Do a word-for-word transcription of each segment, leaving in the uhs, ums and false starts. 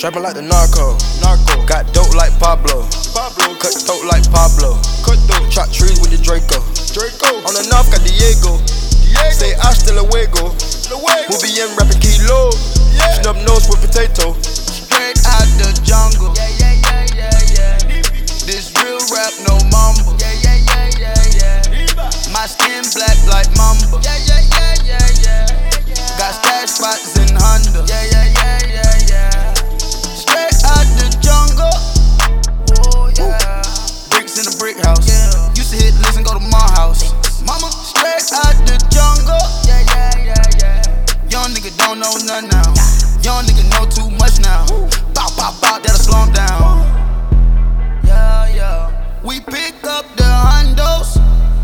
Trapping like the narco. Narco. Got dope like Pablo. Pablo. Cut throat like Pablo. Cut throat. Chop trees with the Draco. Draco. On the north got Diego. Diego. Say hasta luego. Luego. We'll be in rapping kilo. Yeah. Snub nose with potato. Straight out the jungle. Yeah, yeah, yeah, yeah, yeah. This real rap, no mumble. Yeah, yeah, yeah, yeah, yeah. My skin black like mamba. Yeah, yeah, yeah, yeah, yeah. Got stash spots in Honda. Yeah, yeah, yeah, yeah, yeah. Straight out the jungle. Oh yeah. Bricks in the brick house. Yeah. Used to hit, listen, go to my house. Mama, straight out the jungle. Yeah, yeah, yeah, yeah. Young nigga don't know nothing now. Young nigga know too much now. Bow, bow, bow, that'll slow him down. Yeah, yeah. We pick up the hundos,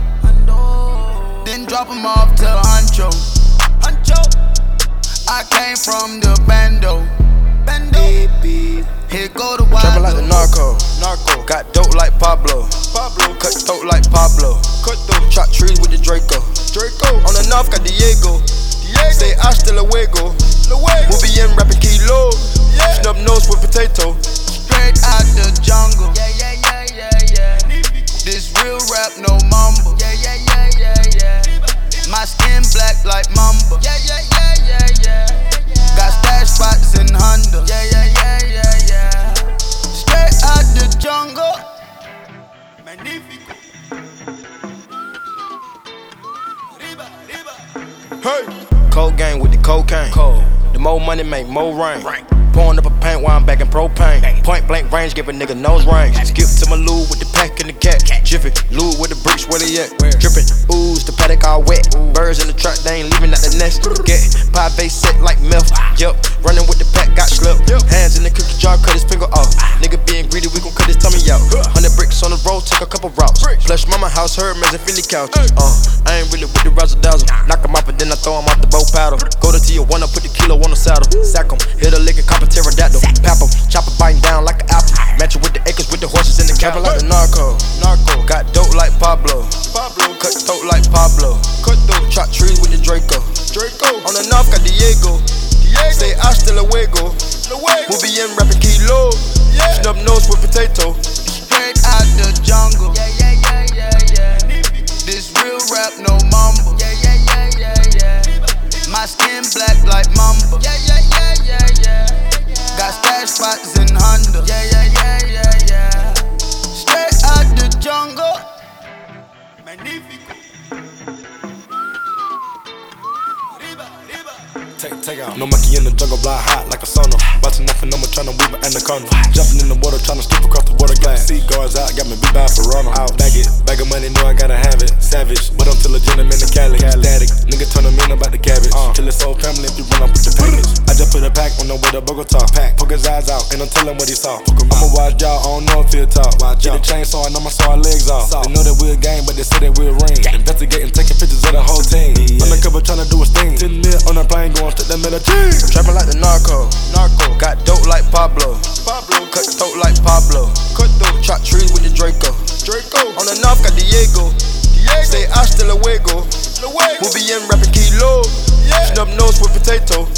then drop them off to Huncho. Huncho. I came from the bando. Bando. Here go the wild. Trapping like the narco. Narco. Got dope like Pablo. Pablo. Cut throat like Pablo. Cut throat. Chop trees with the Draco. Draco. On the north got Diego. Diego. Say hasta luego. Luego. We'll be in rapping kilo. Yeah. Snub nose with potato. Straight out the jungle. Yeah, yeah, yeah, yeah, yeah. This real rap, no mumble. Yeah, yeah, yeah, yeah, yeah. My skin black like mamba. Yeah, yeah, yeah, yeah, yeah. Got stash spots in Honda. Yeah, yeah, yeah, yeah, yeah. Straight out the jungle. Magnifico. Riba, riba. Hey. Cold gang with the cocaine. Cold. The more money make more rain. Pouring up a paint while I'm back in propane. Point blank range, give a nigga nose range. Skip to my loo with the pack and the cat. Jiffy, loo with the bricks, where they at? Drippin', ooze, the paddock all wet. Birds in the truck, they ain't leaving out the nest. Get pie base set like milk. Yup, running with the pack, got slipped. Hands in the cookie jar, cut his finger off. Nigga being greedy, we gon' cut his tummy out. Hundred bricks on the road, took a couple routes. Plush mama house, her man's a Philly couch. Uh, I ain't really with the razzle dazzle. Knock him off and then I throw him off the bow paddle. Go to Tijuana, put the kilo on the saddle. Sack him, hit a lick and cop a pterodactyl. Pap him, chop it biting down like an apple. Match it with the acres, with the horses in the cabin like the narco. Narco. Got dope like Pablo. Pablo. Cut throat like Pablo. Cut throat. Chop trees with the Draco. Draco. On the north got Diego. Diego. Say hasta luego. Luego. We'll be in rapping kilo. Yeah. Snub nose with potato. Straight out the jungle. Yeah, yeah, yeah, yeah, yeah. This real rap, no mumble. Yeah, yeah, yeah, yeah, yeah. My skin black like mamba. Yeah, yeah, yeah, yeah, yeah. Got stash spots in Honda. Yeah, yeah, yeah, yeah, yeah. Straight out the jungle. Magnifico. Riba, riba. Take, take out. No monkey in the jungle, blind hot like a sauna. Watching nothing, I'm trying to weave an anaconda. Jumping in the water, trying to skip across the water glass. Sea guards out, got me beat by Ferrano. I'll bag it, bag of money, know I gotta have it. Savage, but I'm still a gentleman in Cali. Static, nigga turn them in about the cabbage. Uh. Till it's whole family if you run up with the package. I just put a pack on the way to Bogota. Pack, poke his eyes out, and I'm telling what he saw. I'ma watch y'all, I don't know if he'll talk. Get a chainsaw, and I'ma saw our legs off. They know that we're a gang, but they say that we're a ring. Investigating, taking pictures of the whole team. Undercover trying to do a sting. ten mil on a plane, going straight to Medellin. Trapping like the narco. Narco. Got dope like Pablo. Pablo. Cut throat like Pablo. Cut throat. Chop trees with the Draco. Draco. On the north got Diego. Diego. Say hasta luego. Luego. We'll be in rapping kilo. Yeah. Snub nose with potato.